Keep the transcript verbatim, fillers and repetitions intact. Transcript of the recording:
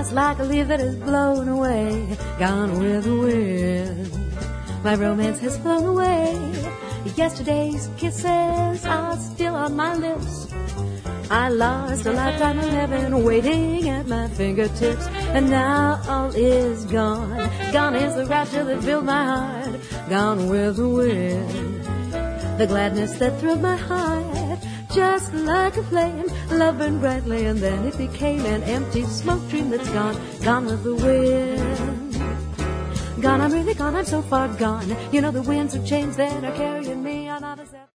just like a leaf that is blown away, gone with the wind. My romance has flown away. Yesterday's kisses are still on my lips. I lost a lifetime of heaven waiting at my fingertips, and now all is gone. Gone is the rapture that filled my heart, gone with the wind. The gladness that thrilled my heart, just like a flame, love burned brightly, and then it became an empty smoke dream that's gone, gone with the wind. Gone, I'm really gone, I'm so far gone. You know the winds of change that are carrying me.